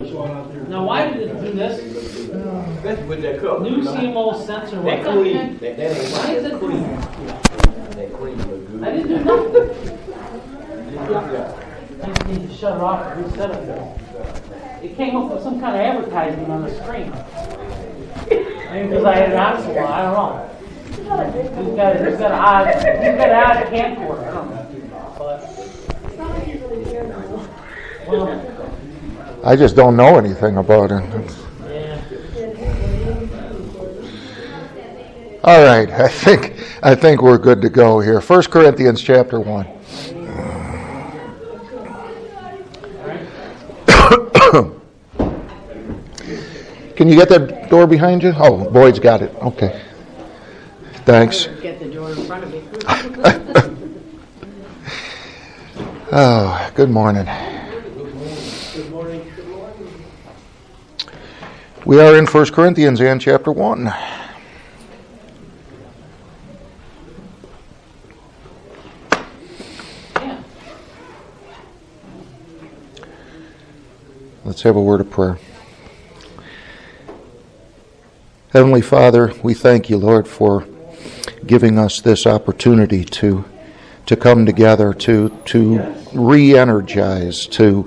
Now, why did it do this? That's with that cup. New CMO sensor. That What cream. the heck? That ain't Why is it cream. doing That cream look good. I didn't do nothing. I just need to shut it off and reset it. It came up with some kind of advertisement on the screen. Maybe because I had it on so long, I don't know. He's got an odd camcorder, I don't know. But, I just don't know anything about it. yeah. All right, I think we're good to go here. 1 Corinthians chapter 1. Can you get that door behind you? Oh, Boyd's got it. Okay. Thanks. Get the door in front of me. Oh, good morning. Good morning. We are in 1 Corinthians and chapter 1. Yeah. Let's have a word of prayer. Heavenly Father, we thank you, Lord, for giving us this opportunity to come together, to re-energize, to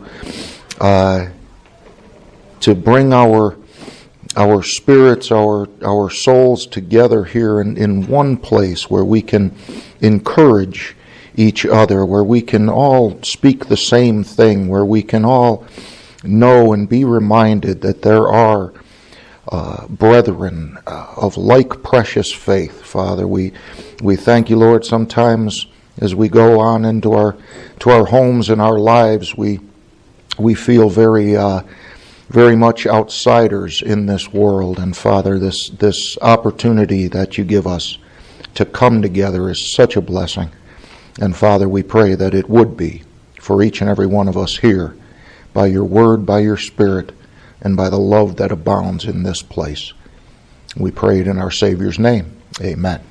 bring our spirits, our souls together here in one place where we can encourage each other, where we can all speak the same thing, where we can all know and be reminded that there are brethren of like precious faith. Father, we thank you, Lord. Sometimes as we go on into our homes and our lives, we feel very much outsiders in this world. And Father, this opportunity that you give us to come together is such a blessing. And Father, we pray that it would be for each and every one of us here, by your word, by your Spirit, and by the love that abounds in this place. We pray it in our Savior's name. Amen.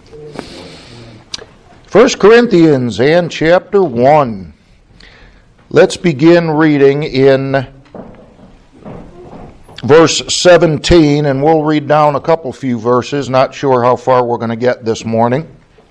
1 Corinthians and chapter 1. Let's begin reading in verse 17, and we'll read down a few verses. Not sure how far we're going to get this morning.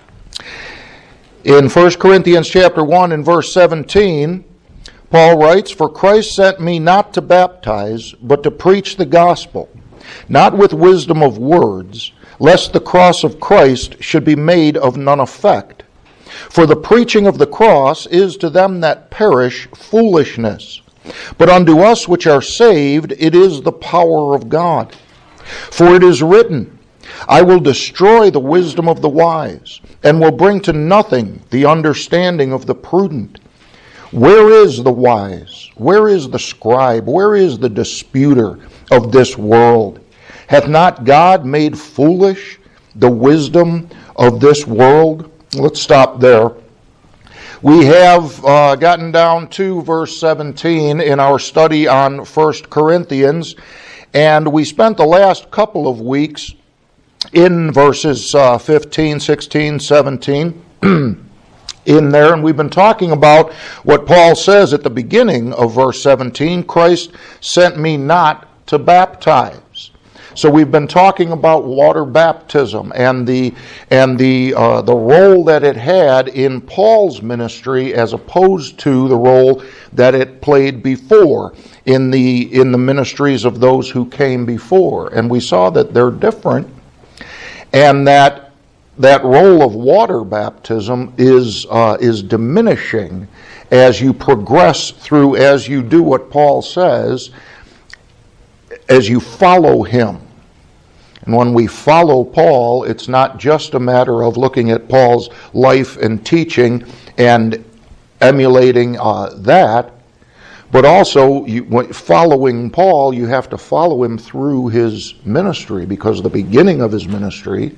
In 1 Corinthians chapter 1 and verse 17, Paul writes, "For Christ sent me not to baptize, but to preach the gospel, not with wisdom of words, lest the cross of Christ should be made of none effect. For the preaching of the cross is to them that perish foolishness, but unto us which are saved it is the power of God. For it is written, I will destroy the wisdom of the wise, and will bring to nothing the understanding of the prudent. Where is the wise? Where is the scribe? Where is the disputer of this world? Hath not God made foolish the wisdom of this world?" Let's stop there. We have gotten down to verse 17 in our study on 1 Corinthians, and we spent the last couple of weeks in verses 15, 16, 17. In there, and we've been talking about what Paul says at the beginning of verse 17, Christ sent me not to baptize. So we've been talking about water baptism and the role that it had in Paul's ministry as opposed to the role that it played before in the ministries of those who came before. And we saw that they're different, and that role of water baptism is diminishing as you progress through, as you do what Paul says, as you follow him. And when we follow Paul, it's not just a matter of looking at Paul's life and teaching and emulating that, but also following Paul, you have to follow him through his ministry, because the beginning of his ministry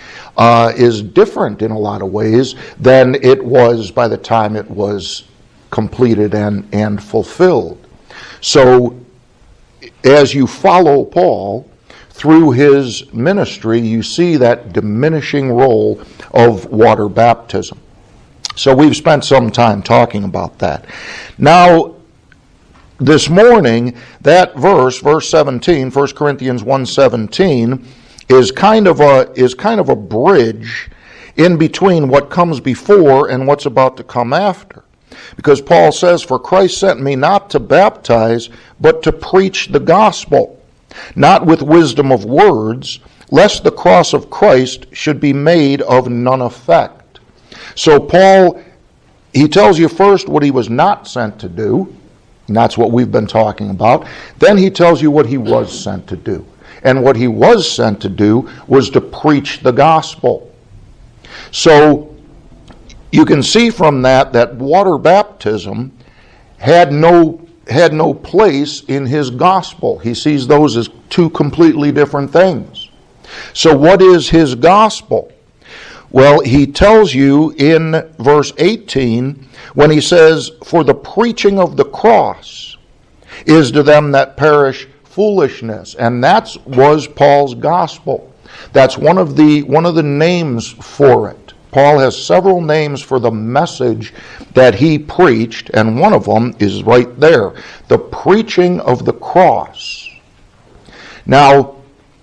is different in a lot of ways than it was by the time it was completed and fulfilled. So as you follow Paul through his ministry, you see that diminishing role of water baptism. So we've spent some time talking about that. Now, this morning, that verse 17, 1 Corinthians 1:17, is kind of a bridge in between what comes before and what's about to come after. Because Paul says, "For Christ sent me not to baptize, but to preach the gospel, not with wisdom of words, lest the cross of Christ should be made of none effect." So Paul, he tells you first what he was not sent to do, and that's what we've been talking about. Then he tells you what he was sent to do. And what he was sent to do was to preach the gospel. So you can see from that water baptism had no place in his gospel. He sees those as two completely different things. So what is his gospel? Well, he tells you in verse 18 when he says, "For the preaching of the cross is to them that perish foolishness." And that was Paul's gospel. That's one of the names for it. Paul has several names for the message that he preached, and one of them is right there, the preaching of the cross. Now,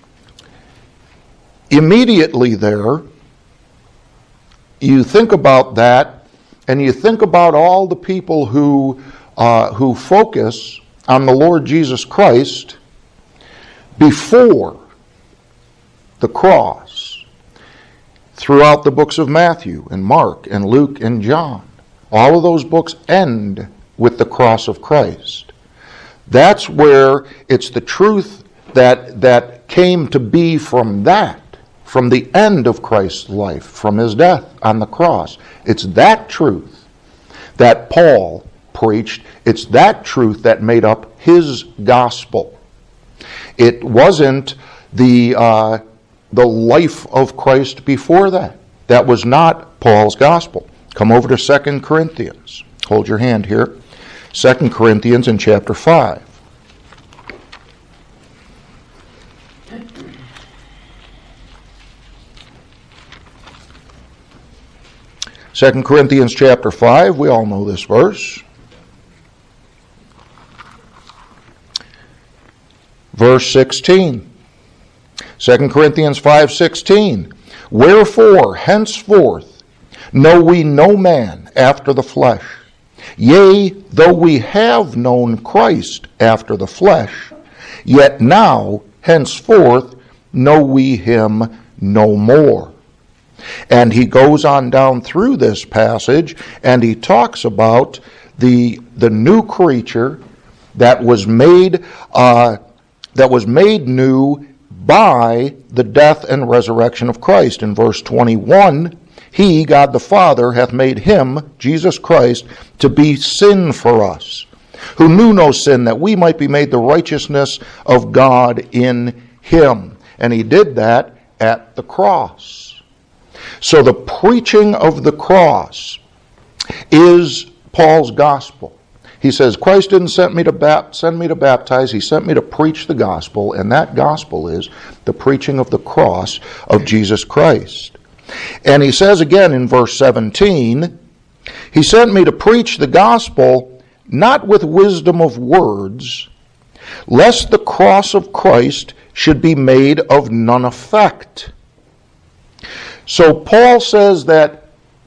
immediately there, you think about that, and you think about all the people who focus on the Lord Jesus Christ before the cross, throughout the books of Matthew and Mark and Luke and John. All of those books end with the cross of Christ. That's where it's the truth that came to be from the end of Christ's life, from his death on the cross. It's that truth that Paul preached. It's that truth that made up his gospel. It wasn't the life of Christ before that. That was not Paul's gospel. Come over to 2 Corinthians. Hold your hand here. 2 Corinthians in chapter 5. 2 Corinthians chapter 5, we all know this verse. Verse 16. 2 Corinthians 5:16. "Wherefore, henceforth, know we no man after the flesh. Yea, though we have known Christ after the flesh, yet now, henceforth, know we him no more." And he goes on down through this passage, and he talks about the new creature that was made new by the death and resurrection of Christ. In verse 21, "He, God the Father, hath made him, Jesus Christ, to be sin for us, who knew no sin, that we might be made the righteousness of God in him." And he did that at the cross. So the preaching of the cross is Paul's gospel. He says, Christ didn't send me to baptize, he sent me to preach the gospel, and that gospel is the preaching of the cross of Jesus Christ. And he says again in verse 17, "He sent me to preach the gospel not with wisdom of words, lest the cross of Christ should be made of none effect." So Paul says that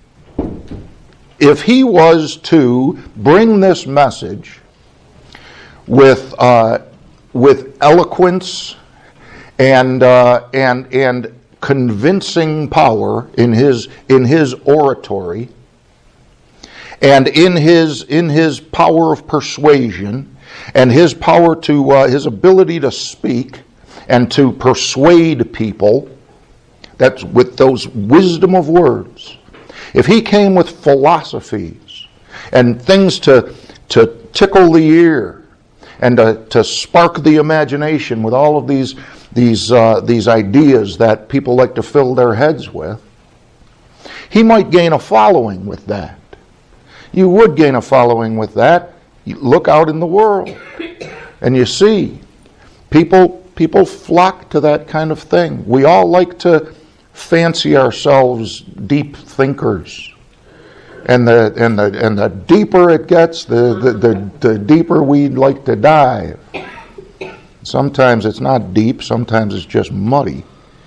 if he was to bring this message with eloquence and convincing power in his oratory, and in his power of persuasion, and his power to his ability to speak and to persuade people, that's with those wisdom of words. If he came with philosophies and things to tickle the ear and to spark the imagination with all of these ideas that people like to fill their heads with, he might gain a following with that. You would gain a following with that. You look out in the world and you see people flock to that kind of thing. We all like to fancy ourselves deep thinkers. And the deeper it gets, the deeper we'd like to dive. Sometimes it's not deep, sometimes it's just muddy.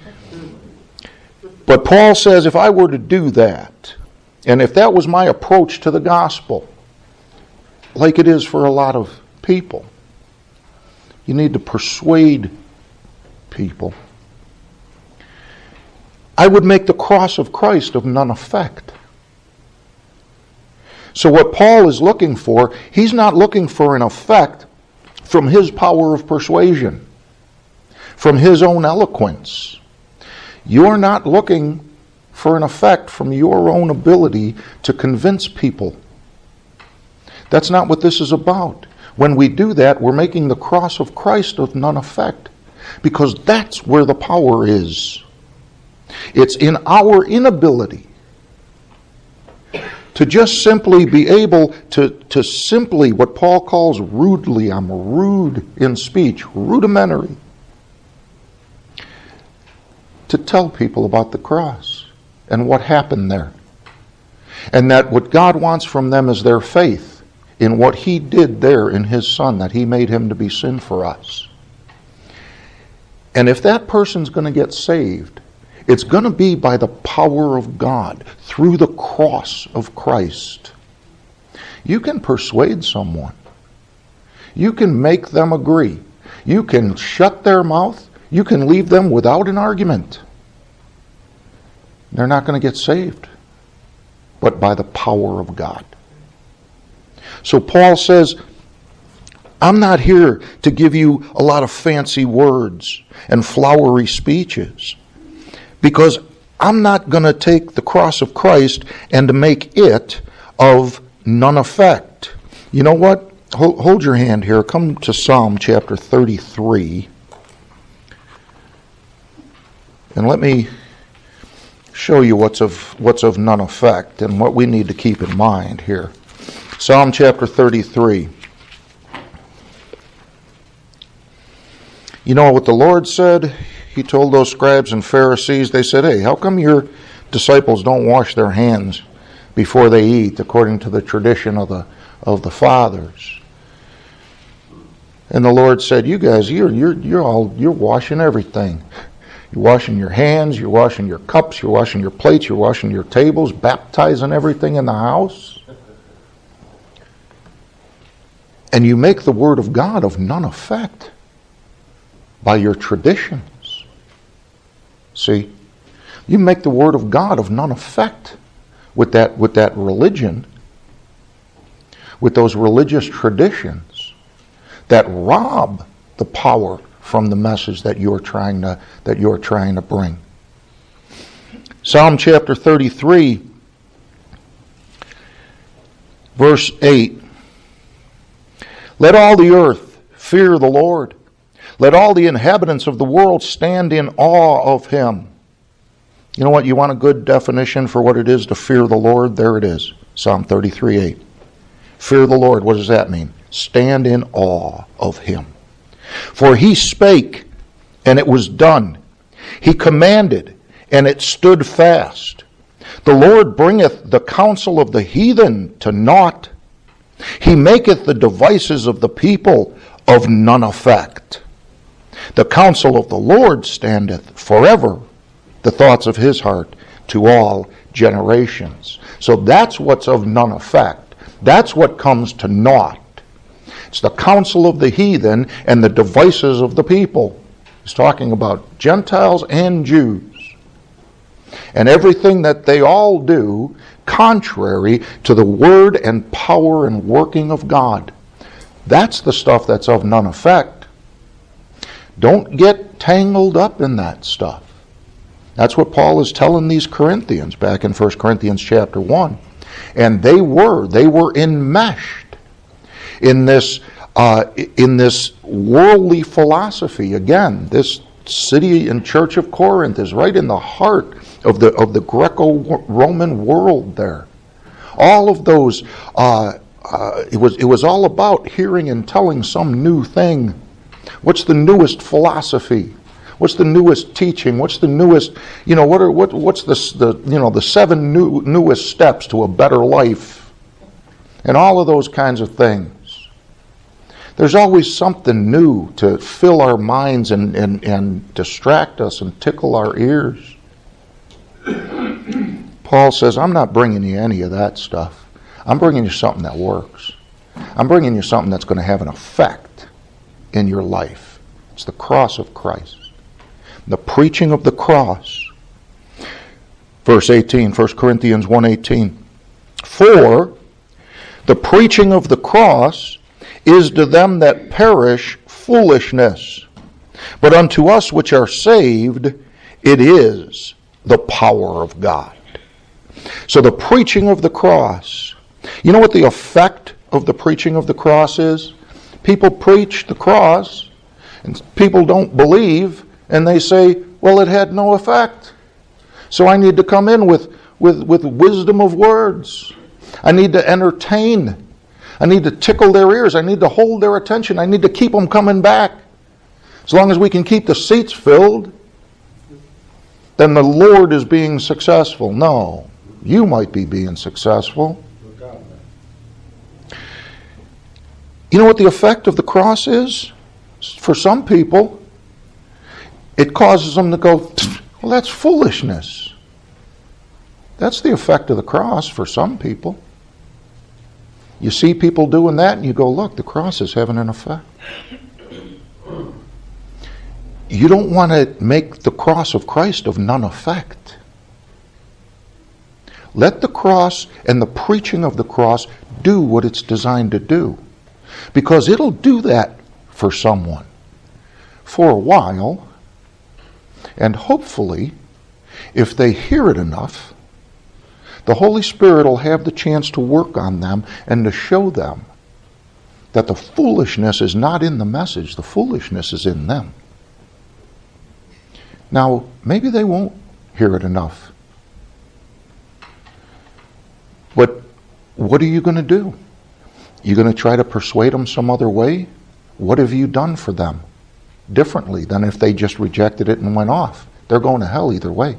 But Paul says if I were to do that, and if that was my approach to the gospel, like it is for a lot of people, you need to persuade people, I would make the cross of Christ of none effect. So what Paul is looking for, he's not looking for an effect from his power of persuasion, from his own eloquence. You're not looking for an effect from your own ability to convince people. That's not what this is about. When we do that, we're making the cross of Christ of none effect, because that's where the power is. It's in our inability to just simply be able to simply, what Paul calls rudely, I'm rude in speech, rudimentary, to tell people about the cross and what happened there. And that what God wants from them is their faith in what he did there in his Son, that he made him to be sin for us. And if that person's going to get saved, it's going to be by the power of God through the cross of Christ. You can persuade someone. You can make them agree. You can shut their mouth. You can leave them without an argument. They're not going to get saved, but by the power of God. So Paul says, I'm not here to give you a lot of fancy words and flowery speeches, because I'm not going to take the cross of Christ and to make it of none effect. You know what? Hold your hand here. Come to Psalm chapter 33. And let me show you what's of none effect and what we need to keep in mind here. Psalm chapter 33. You know what the Lord said? He told those scribes and Pharisees, they said, hey, how come your disciples don't wash their hands before they eat, according to the tradition of the fathers? And the Lord said, you guys, you're washing everything. You're washing your hands, you're washing your cups, you're washing your plates, you're washing your tables, baptizing everything in the house. And you make the word of God of none effect by your traditions. See, you make the word of God of none effect with that religion, with those religious traditions that rob the power from the message that you're trying to bring. Psalm chapter 33, verse 8. Let all the earth fear the Lord. Let all the inhabitants of the world stand in awe of him. You know what? You want a good definition for what it is to fear the Lord? There it is. Psalm 33:8. Fear the Lord. What does that mean? Stand in awe of him. For he spake, and it was done. He commanded, and it stood fast. The Lord bringeth the counsel of the heathen to naught. He maketh the devices of the people of none effect. The counsel of the Lord standeth forever, the thoughts of his heart to all generations. So that's what's of none effect. That's what comes to naught. It's the counsel of the heathen and the devices of the people. He's talking about Gentiles and Jews. And everything that they all do contrary to the word and power and working of God. That's the stuff that's of none effect. Don't get tangled up in that stuff. That's what Paul is telling these Corinthians back in 1 Corinthians chapter 1. And they were enmeshed in this worldly philosophy. Again, this city and church of Corinth is right in the heart of the Greco-Roman world there. All of those, it was all about hearing and telling some new thing. What's the newest philosophy? What's the newest teaching? What's the newest, what's the 7 newest steps to a better life? And all of those kinds of things. There's always something new to fill our minds and distract us and tickle our ears. Paul says, I'm not bringing you any of that stuff. I'm bringing you something that works. I'm bringing you something that's going to have an effect in your life. It's the cross of Christ. The preaching of the cross. Verse 18, 1 Corinthians 1:18. For the preaching of the cross is to them that perish foolishness, but unto us which are saved it is the power of God. So the preaching of the cross. You know what the effect of the preaching of the cross is? People preach the cross, and people don't believe, and they say, well, it had no effect. So I need to come in with wisdom of words. I need to entertain. I need to tickle their ears. I need to hold their attention. I need to keep them coming back. As long as we can keep the seats filled, then the Lord is being successful. No, you might be being successful. You know what the effect of the cross is? For some people, it causes them to go, well, that's foolishness. That's the effect of the cross for some people. You see people doing that and you go, look, the cross is having an effect. You don't want to make the cross of Christ of none effect. Let the cross and the preaching of the cross do what it's designed to do. Because it'll do that for someone for a while, and hopefully, if they hear it enough, the Holy Spirit will have the chance to work on them and to show them that the foolishness is not in the message, the foolishness is in them. Now, maybe they won't hear it enough. But what are you going to do? You're going to try to persuade them some other way? What have you done for them differently than if they just rejected it and went off? They're going to hell either way.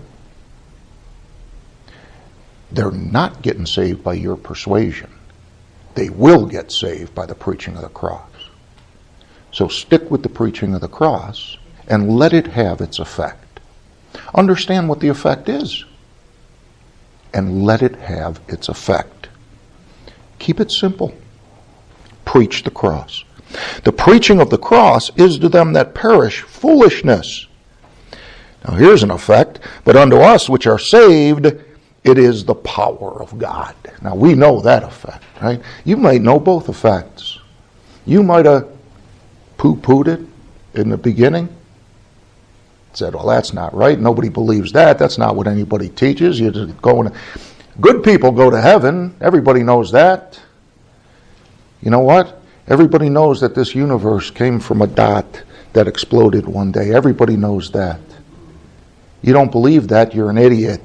They're not getting saved by your persuasion. They will get saved by the preaching of the cross. So stick with the preaching of the cross and let it have its effect. Understand what the effect is and let it have its effect. Keep it simple. Preach the cross. The preaching of the cross is to them that perish foolishness. Now here's an effect. But unto us which are saved, it is the power of God. Now we know that effect, right? You might know both effects. You might have poo-pooed it in the beginning. Said, well, that's not right. Nobody believes that. That's not what anybody teaches. You're just going to... Good people go to heaven. Everybody knows that. You know what? Everybody knows that this universe came from a dot that exploded one day. Everybody knows that. You don't believe that, you're an idiot.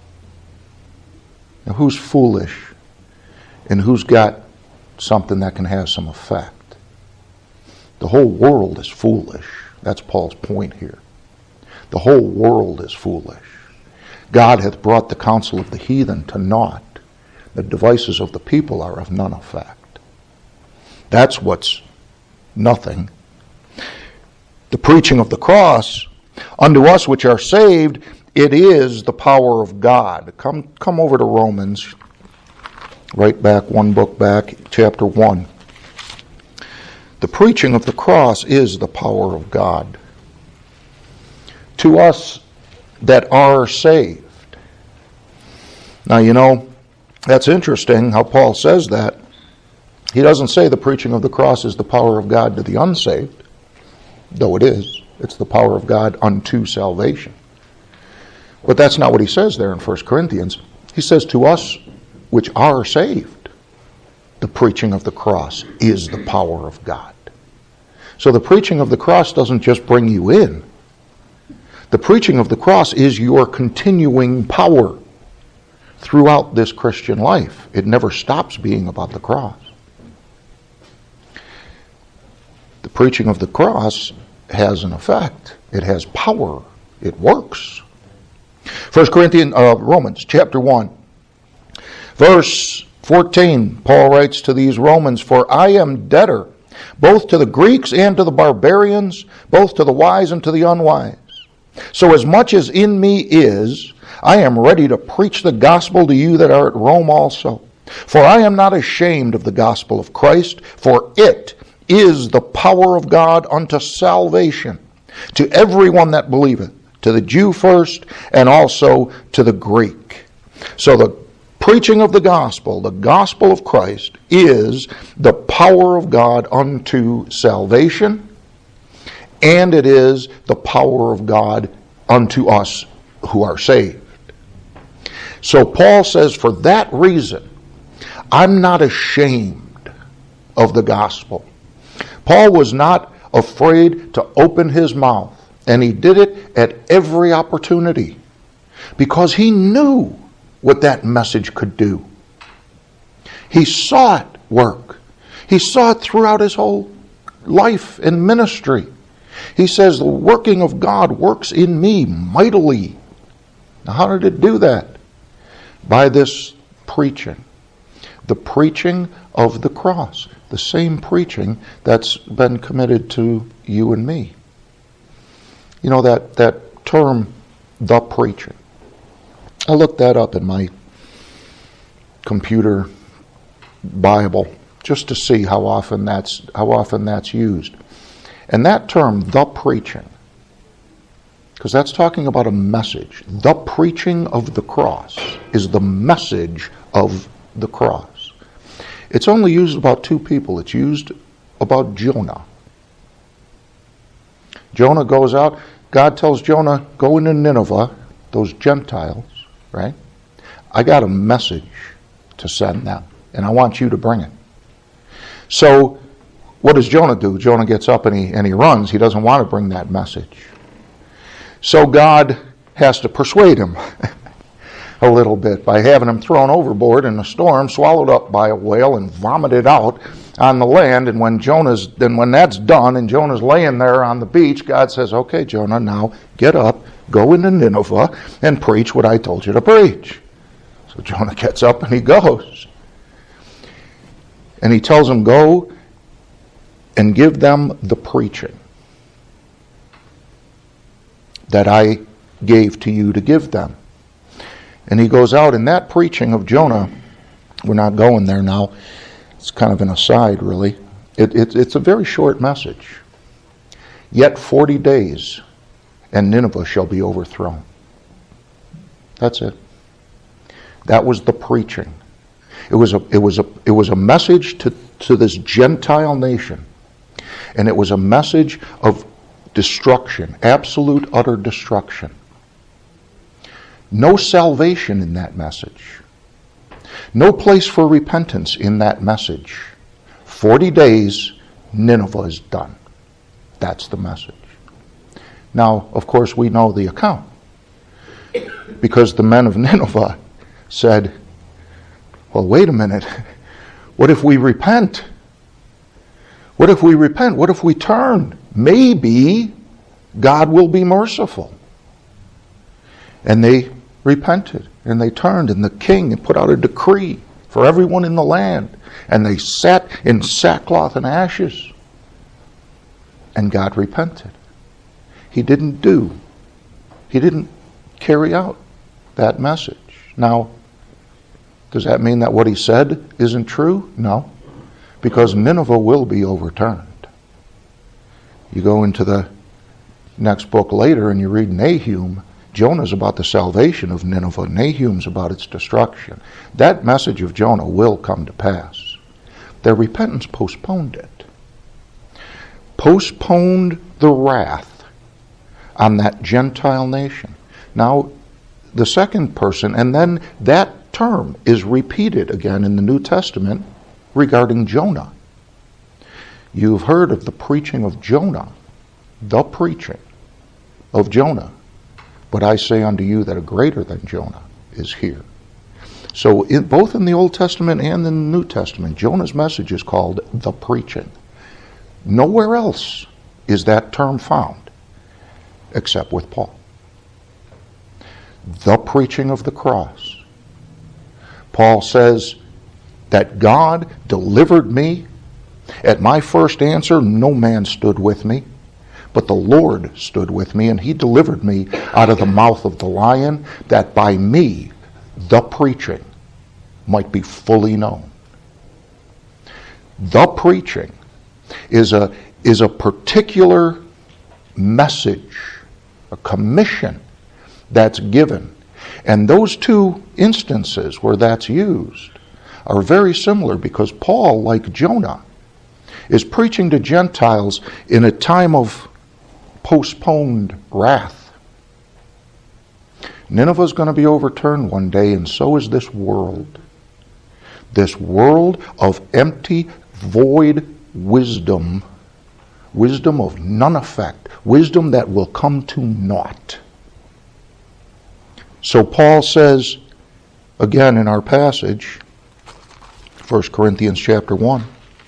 Now, who's foolish? And who's got something that can have some effect? The whole world is foolish. That's Paul's point here. The whole world is foolish. God hath brought the counsel of the heathen to naught. The devices of the people are of none effect. That's what's nothing. The preaching of the cross, unto us which are saved, it is the power of God. Come over to Romans, right back, one book back, chapter 1. The preaching of the cross is the power of God. To us that are saved. Now, you know, that's interesting how Paul says that. He doesn't say the preaching of the cross is the power of God to the unsaved, though it is. It's the power of God unto salvation. But that's not what he says there in 1 Corinthians. He says to us which are saved, the preaching of the cross is the power of God. So the preaching of the cross doesn't just bring you in. The preaching of the cross is your continuing power throughout this Christian life. It never stops being about the cross. The preaching of the cross has an effect. It has power. It works. Romans chapter 1, verse 14, Paul writes to these Romans, "For I am debtor, both to the Greeks and to the barbarians, both to the wise and to the unwise. So as much as in me is, I am ready to preach the gospel to you that are at Rome also. For I am not ashamed of the gospel of Christ, for it is the power of God unto salvation, to everyone that believeth, to the Jew first, and also to the Greek." So the preaching of the gospel of Christ, is the power of God unto salvation, and it is the power of God unto us who are saved. So Paul says, for that reason, I'm not ashamed of the gospel. Paul was not afraid to open his mouth, and he did it at every opportunity because he knew what that message could do. He saw it work. He saw it throughout his whole life and ministry. He says, the working of God works in me mightily. Now, how did it do that? By this preaching. The preaching of the cross. The same preaching that's been committed to you and me. You know, that term, the preaching. I looked that up in my computer Bible just to see how often that's used. And that term, the preaching, because that's talking about a message. The preaching of the cross is the message of the cross. It's only used about two people. It's used about Jonah. Jonah goes out. God tells Jonah, go into Nineveh, those Gentiles, right? I got a message to send them, and I want you to bring it. So what does Jonah do? Jonah gets up and he runs. He doesn't want to bring that message. So God has to persuade him a little bit by having him thrown overboard in a storm, swallowed up by a whale, and vomited out on the land. And when that's done and Jonah's laying there on the beach, God says, okay, Jonah, now get up, go into Nineveh, and preach what I told you to preach. So Jonah gets up and he goes. And he tells him, go and give them the preaching that I gave to you to give them. And he goes out, and that preaching of Jonah, we're not going there now, it's kind of an aside really, it's a very short message. Yet 40 days and Nineveh shall be overthrown. That's it. That was the preaching. It was a message to this Gentile nation. And it was a message of destruction, absolute, utter destruction. No salvation in that message. No place for repentance in that message. 40 days, Nineveh is done. That's the message. Now, of course, we know the account. Because the men of Nineveh said, well, wait a minute. What if we repent? What if we repent? What if we turn? Maybe God will be merciful. And they repented, and they turned, and the king put out a decree for everyone in the land, and they sat in sackcloth and ashes. And God repented. He didn't carry out that message. Now, does that mean that what he said isn't true? No. Because Nineveh will be overturned. You go into the next book later and you read Nahum. Jonah's about the salvation of Nineveh. Nahum's about its destruction. That message of Jonah will come to pass. Their repentance postponed it. Postponed the wrath on that Gentile nation. Now, the second person, and then that term is repeated again in the New Testament regarding Jonah. You've heard of the preaching of Jonah, the preaching of Jonah. But I say unto you that a greater than Jonah is here. So both in the Old Testament and in the New Testament, Jonah's message is called the preaching. Nowhere else is that term found, except with Paul. The preaching of the cross. Paul says that God delivered me. At my first answer, no man stood with me, but the Lord stood with me, and he delivered me out of the mouth of the lion, that by me the preaching might be fully known. The preaching is a particular message, a commission that's given. And those two instances where that's used are very similar, because Paul, like Jonah, is preaching to Gentiles in a time of postponed wrath. Nineveh's going to be overturned one day, and so is this world. This world of empty, void wisdom, wisdom of none effect, wisdom that will come to naught. So Paul says, again in our passage, 1 Corinthians chapter 1,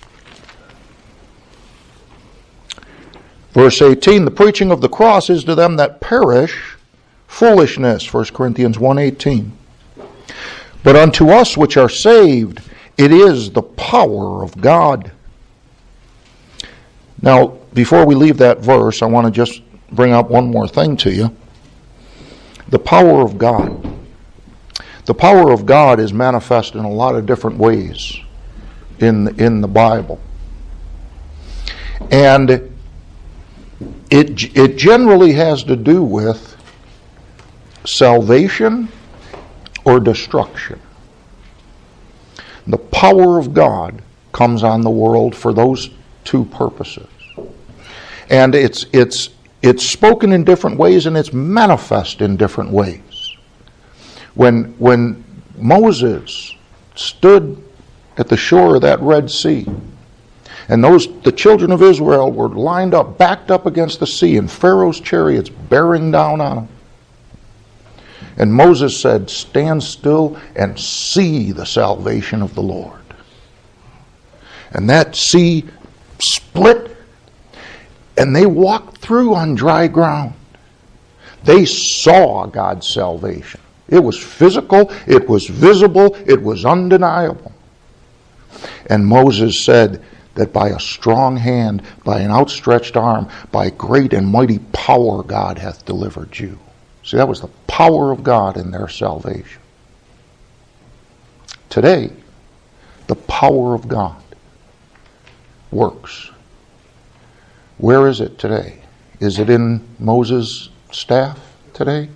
verse 18, the preaching of the cross is to them that perish foolishness, 1 Corinthians 1:18. But unto us which are saved, it is the power of God. Now, before we leave that verse, I want to just bring up one more thing to you. The power of God. The power of God is manifest in a lot of different ways in the Bible. And it generally has to do with salvation or destruction. The power of God comes on the world for those two purposes. And it's spoken in different ways, and it's manifest in different ways. When Moses stood at the shore of that Red Sea, and the children of Israel were lined up, backed up against the sea, and Pharaoh's chariots bearing down on them. And Moses said, "Stand still and see the salvation of the Lord." And that sea split, and they walked through on dry ground. They saw God's salvation. It was physical, it was visible, it was undeniable. And Moses said that by a strong hand, by an outstretched arm, by great and mighty power God hath delivered you. See, that was the power of God in their salvation. Today, the power of God works. Where is it today? Is it in Moses' staff today?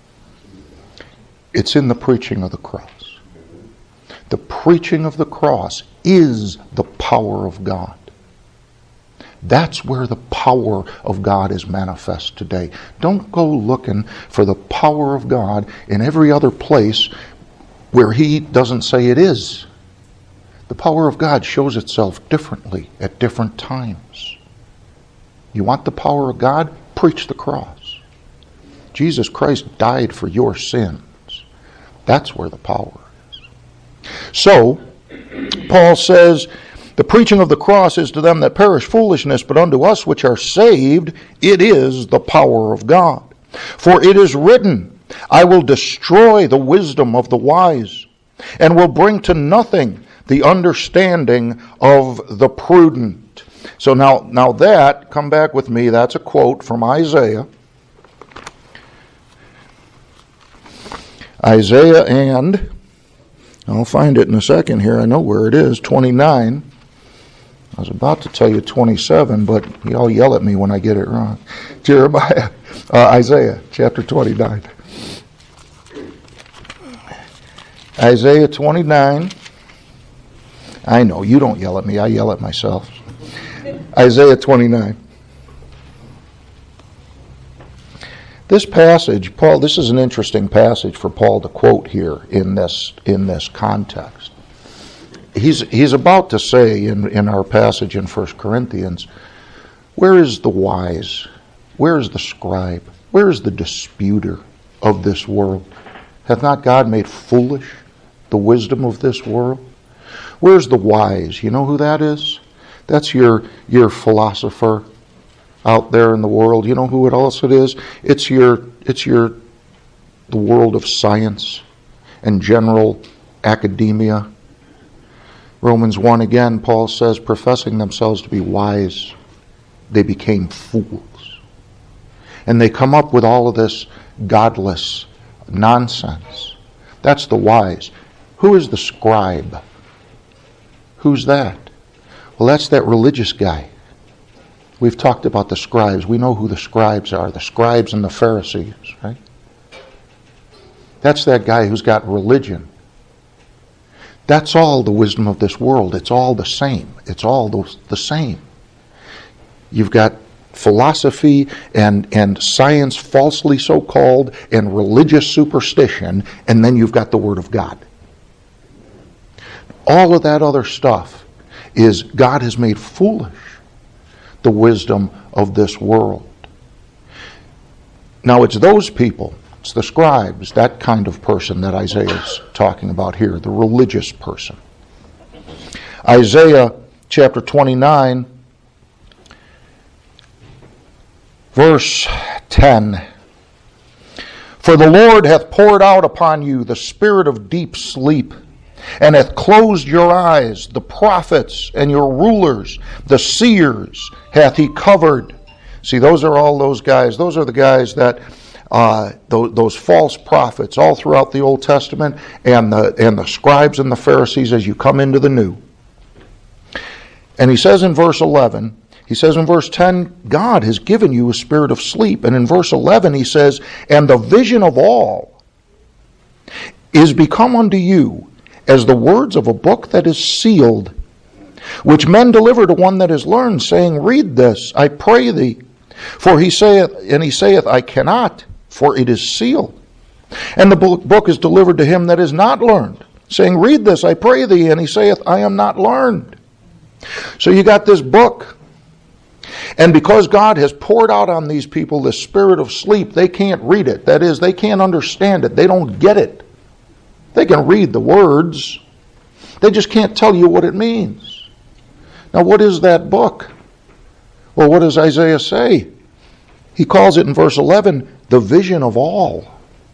It's in the preaching of the cross. The preaching of the cross is the power of God. That's where the power of God is manifest today. Don't go looking for the power of God in every other place where He doesn't say it is. The power of God shows itself differently at different times. You want the power of God? Preach the cross. Jesus Christ died for your sins. That's where the power is. So, Paul says, the preaching of the cross is to them that perish foolishness, but unto us which are saved, it is the power of God. For it is written, I will destroy the wisdom of the wise, and will bring to nothing the understanding of the prudent. So now that, come back with me, that's a quote from Isaiah. Isaiah, and I'll find it in a second here. I know where it is, 29. I was about to tell you 27, but y'all yell at me when I get it wrong. Isaiah chapter 29. Isaiah 29. I know, you don't yell at me, I yell at myself. Isaiah 29. This passage, this is an interesting passage for Paul to quote here in this context. He's about to say in our passage in 1 Corinthians, where is the wise? Where is the scribe? Where is the disputer of this world? Hath not God made foolish the wisdom of this world? Where's the wise? You know who that is? That's your philosopher, out there in the world. You know who it else it is? It's the world of science and general academia. Romans 1 again, Paul says, professing themselves to be wise, they became fools. And they come up with all of this godless nonsense. That's the wise. Who is the scribe? Who's that? Well, that's that religious guy. We've talked about the scribes. We know who the scribes are, the scribes and the Pharisees, right? That's that guy who's got religion. That's all the wisdom of this world. It's all the same. It's all the same. You've got philosophy and science, falsely so called, and religious superstition, and then you've got the Word of God. All of that other stuff is God has made foolish the wisdom of this world. Now it's those people, it's the scribes, that kind of person that Isaiah is talking about here, the religious person. Isaiah chapter 29, verse 10. For the Lord hath poured out upon you the spirit of deep sleep, and hath closed your eyes, the prophets and your rulers, the seers hath he covered. See, those are all those guys. Those are the guys that, those false prophets all throughout the Old Testament, and the scribes and the Pharisees as you come into the New. And he says in verse 11, he says in verse 10, God has given you a spirit of sleep. And in verse 11 he says, and the vision of all is become unto you as the words of a book that is sealed, which men deliver to one that is learned, saying, read this, I pray thee. For he saith, I cannot, for it is sealed. And the book is delivered to him that is not learned, saying, read this, I pray thee. And he saith, I am not learned. So you got this book. And because God has poured out on these people the spirit of sleep, they can't read it. That is, they can't understand it. They don't get it. They can read the words. They just can't tell you what it means. Now, what is that book? Well, what does Isaiah say? He calls it in verse 11, the vision of all.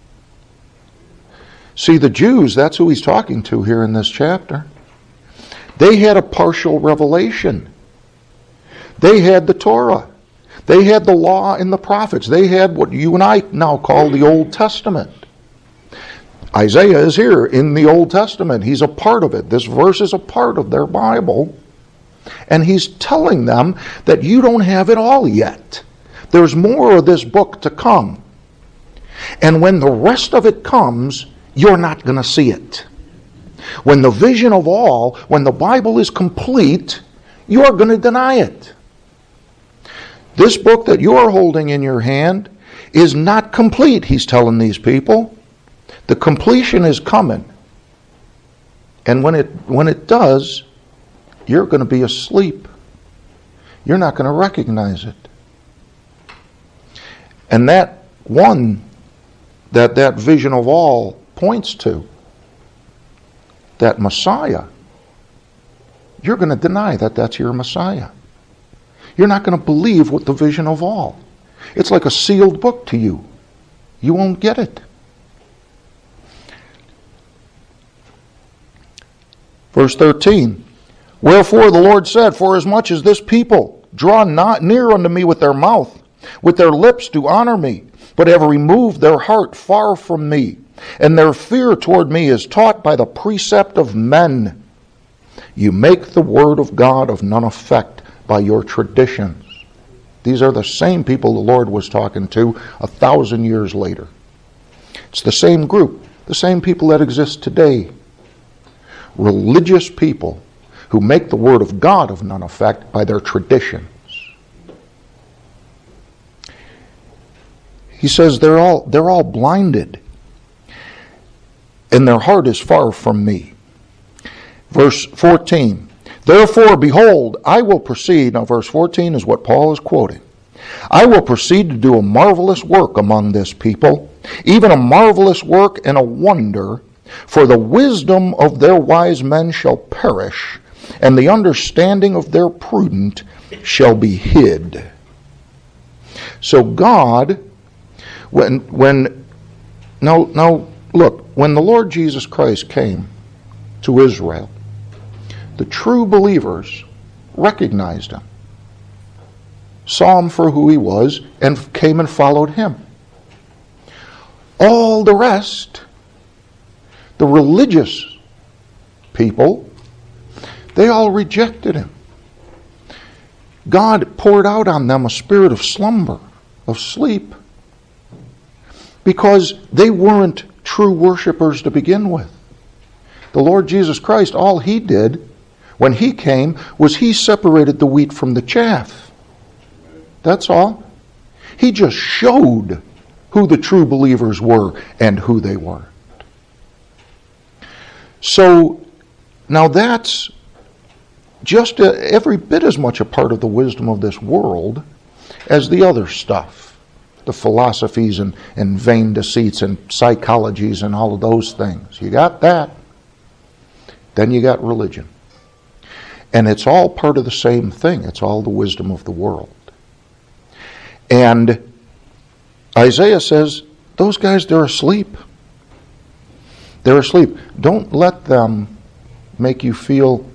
See, the Jews, that's who he's talking to here in this chapter. They had a partial revelation. They had the Torah. They had the law and the prophets. They had what you and I now call the Old Testament. Isaiah is here in the Old Testament. He's a part of it. This verse is a part of their Bible. And he's telling them that you don't have it all yet. There's more of this book to come. And when the rest of it comes, you're not going to see it. When the vision of all, when the Bible is complete, you're going to deny it. This book that you're holding in your hand is not complete, he's telling these people. The completion is coming. And when it does, you're going to be asleep. You're not going to recognize it. And that one, that vision of all points to, that Messiah, you're going to deny that that's your Messiah. You're not going to believe what the vision of all. It's like a sealed book to you. You won't get it. Verse 13, wherefore the Lord said, forasmuch as this people draw not near unto me with their mouth, with their lips do honor me, but have removed their heart far from me, and their fear toward me is taught by the precept of men. You make the word of God of none effect by your traditions. These are the same people the Lord was talking to 1,000 years later. It's the same group, the same people that exist today. Religious people who make the word of God of none effect by their traditions. He says they're all blinded, and their heart is far from me. Verse 14, therefore, behold, I will proceed. Now, verse 14 is what Paul is quoting. I will proceed to do a marvelous work among this people, even a marvelous work and a wonder, for the wisdom of their wise men shall perish, and the understanding of their prudent shall be hid. So God, now look, when the Lord Jesus Christ came to Israel, the true believers recognized him, saw him for who he was, and came and followed him. All the rest, the religious people, they all rejected him. God poured out on them a spirit of slumber, of sleep, because they weren't true worshipers to begin with. The Lord Jesus Christ, all he did when he came was he separated the wheat from the chaff. That's all. He just showed who the true believers were and who they weren't. So now that's just every bit as much a part of the wisdom of this world as the other stuff, the philosophies and vain deceits and psychologies and all of those things. You got that. Then you got religion. And it's all part of the same thing. It's all the wisdom of the world. And Isaiah says, those guys, they're asleep. They're asleep. Don't let them make you feel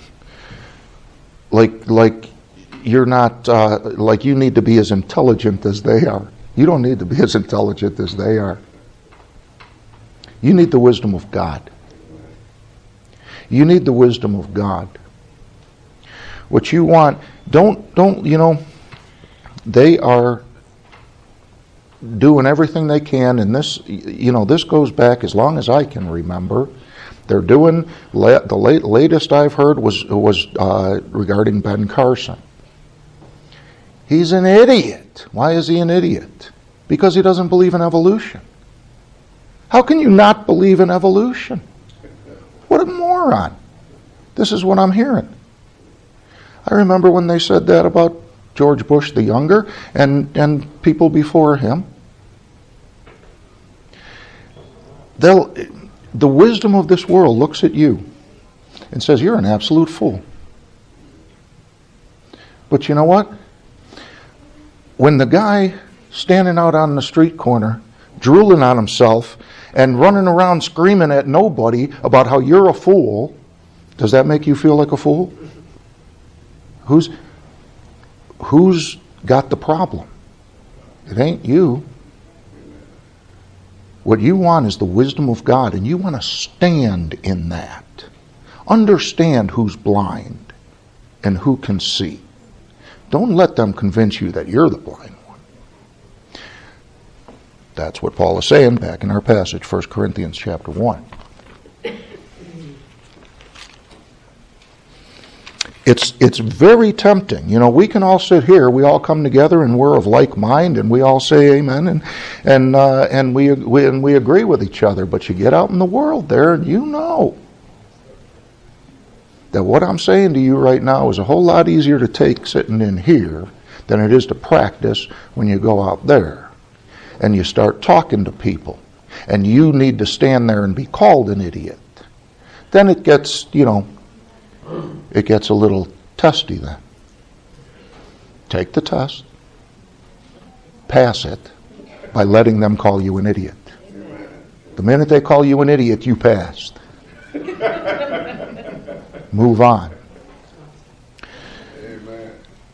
like you're not, like you need to be as intelligent as they are. You don't need to be as intelligent as they are. You need the wisdom of God. You need the wisdom of God. What you want, don't, they are doing everything they can, and this, this goes back as long as I can remember. They're doing, the latest I've heard was regarding Ben Carson. He's an idiot. Why is he an idiot? Because he doesn't believe in evolution. How can you not believe in evolution? What a moron. This is what I'm hearing. I remember when they said that about George Bush the Younger and people before him. The wisdom of this world looks at you and says, you're an absolute fool. But you know what? When the guy standing out on the street corner, drooling on himself and running around screaming at nobody about how you're a fool, does that make you feel like a fool? Who's got the problem? It ain't you. What you want is the wisdom of God, and you want to stand in that. Understand who's blind and who can see. Don't let them convince you that you're the blind one. That's what Paul is saying back in our passage, 1 Corinthians chapter 1. It's very tempting. We can all sit here, we all come together and we're of like mind and we all say amen and we agree with each other. But you get out in the world there and you know that what I'm saying to you right now is a whole lot easier to take sitting in here than it is to practice when you go out there and you start talking to people and you need to stand there and be called an idiot. Then it gets, it gets a little testy then. Take the test. Pass it by letting them call you an idiot. The minute they call you an idiot, you passed. Move on. Amen.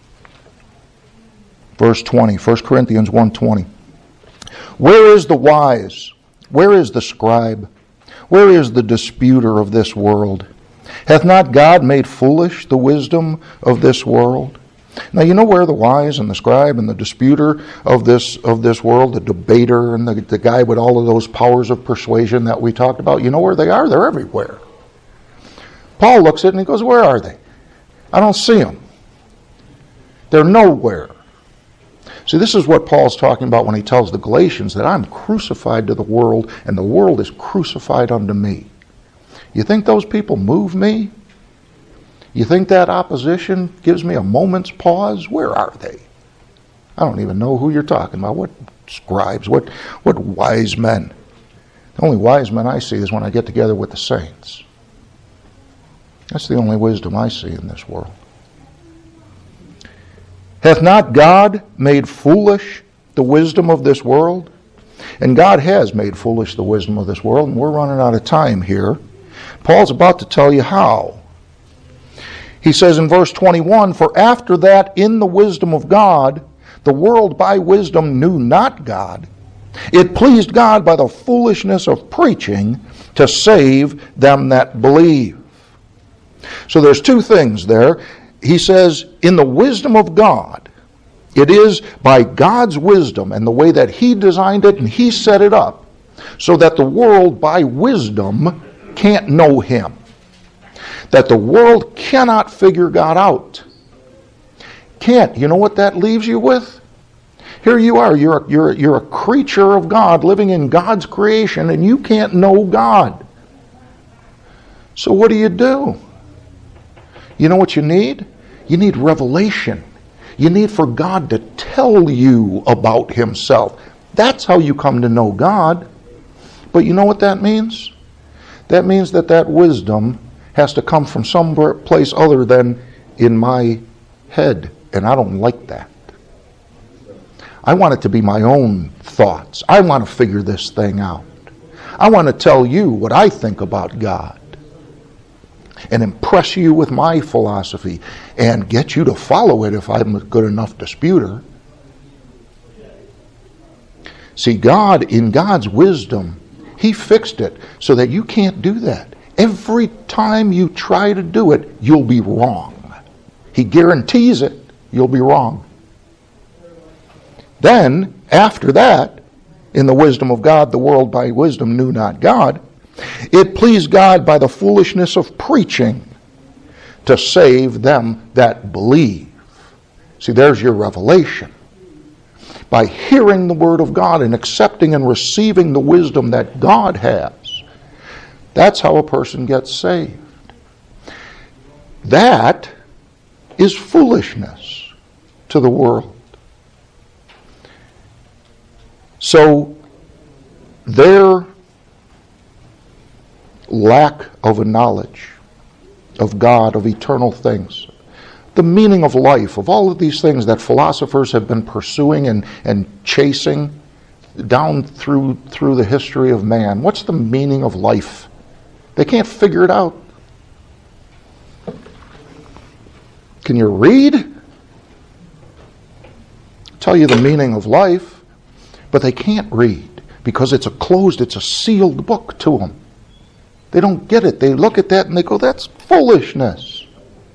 Verse 20, 1 Corinthians 1:20. Where is the wise? Where is the scribe? Where is the disputer of this world? Hath not God made foolish the wisdom of this world? Now you know where the wise and the scribe and the disputer of this world, the debater and the guy with all of those powers of persuasion that we talked about, you know where they are? They're everywhere. Paul looks at it and he goes, where are they? I don't see them. They're nowhere. See, this is what Paul's talking about when he tells the Galatians that I'm crucified to the world and the world is crucified unto me. You think those people move me? You think that opposition gives me a moment's pause? Where are they? I don't even know who you're talking about. What scribes? What wise men? The only wise men I see is when I get together with the saints. That's the only wisdom I see in this world. Hath not God made foolish the wisdom of this world? And God has made foolish the wisdom of this world, and we're running out of time here. Paul's about to tell you how. He says in verse 21, For after that, in the wisdom of God, the world by wisdom knew not God. It pleased God by the foolishness of preaching to save them that believe. So there's two things there. He says, in the wisdom of God, it is by God's wisdom and the way that He designed it and He set it up so that the world by wisdom can't know Him. That the world cannot figure God out. Can't. You know what that leaves you with? Here you are. You're a creature of God living in God's creation and you can't know God. So what do? You know what you need? You need revelation. You need for God to tell you about Himself. That's how you come to know God. But you know what that means? That means that wisdom has to come from some place other than in my head. And I don't like that. I want it to be my own thoughts. I want to figure this thing out. I want to tell you what I think about God and impress you with my philosophy and get you to follow it if I'm a good enough disputer. See, God, in God's wisdom, He fixed it so that you can't do that. Every time you try to do it, you'll be wrong. He guarantees it, you'll be wrong. Then, after that, in the wisdom of God, the world by wisdom knew not God. It pleased God by the foolishness of preaching to save them that believe. See, there's your revelation. By hearing the Word of God and accepting and receiving the wisdom that God has, that's how a person gets saved. That is foolishness to the world. So, their lack of a knowledge of God, of eternal things, the meaning of life, of all of these things that philosophers have been pursuing and chasing down through the history of man. What's the meaning of life? They can't figure it out. Can you read? Tell you the meaning of life, but they can't read because it's a sealed book to them. They don't get it. They look at that and they go, that's foolishness.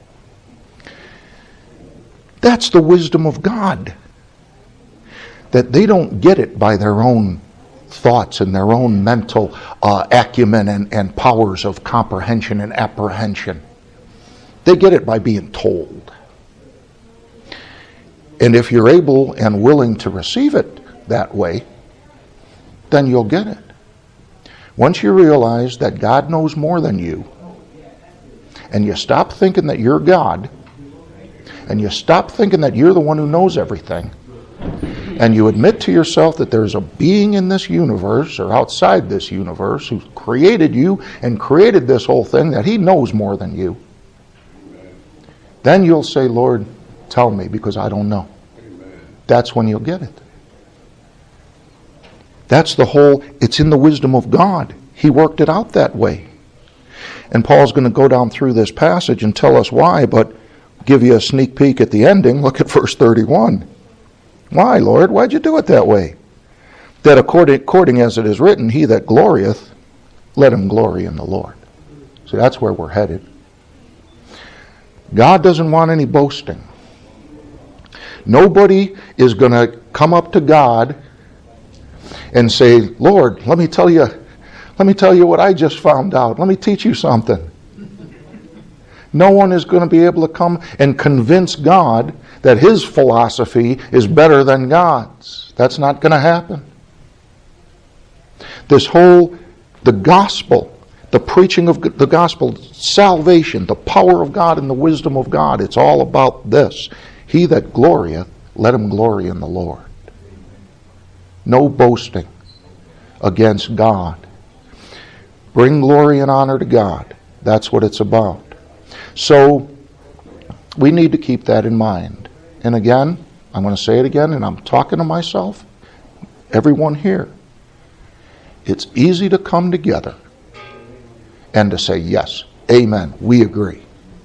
That's the wisdom of God. That they don't get it by their own thoughts and their own mental acumen and powers of comprehension and apprehension. They get it by being told. And if you're able and willing to receive it that way, then you'll get it. Once you realize that God knows more than you, and you stop thinking that you're God, and you stop thinking that you're the one who knows everything, and you admit to yourself that there's a being in this universe or outside this universe who created you and created this whole thing, that He knows more than you, then you'll say, Lord, tell me, because I don't know. That's when you'll get it. That's it's in the wisdom of God. He worked it out that way. And Paul's going to go down through this passage and tell us why, but give you a sneak peek at the ending. Look at verse 31. Why, Lord? Why'd you do it that way? That according as it is written, he that glorieth, let him glory in the Lord. See, that's where we're headed. God doesn't want any boasting. Nobody is going to come up to God and say, Lord, let me tell you what I just found out. Let me teach you something. No one is going to be able to come and convince God that His philosophy is better than God's. That's not going to happen. The gospel, the preaching of the gospel, salvation, the power of God and the wisdom of God, it's all about this. He that glorieth, let him glory in the Lord. No boasting against God. Bring glory and honor to God. That's what it's about. So, we need to keep that in mind. and again, I'm going to say it again, and I'm talking to myself, everyone here. It's easy to come together and to say, yes, amen, we agree.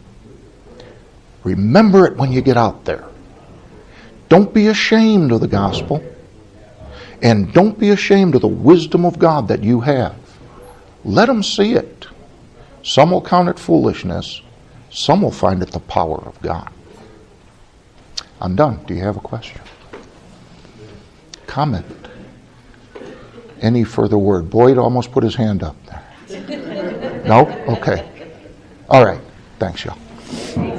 Remember it when you get out there. Don't be ashamed of the gospel. And don't be ashamed of the wisdom of God that you have. Let them see it. Some will count it foolishness. Some will find it the power of God. I'm done. Do you have a question? Comment? Any further word? Boyd almost put his hand up there. No? Okay. All right. Thanks, y'all.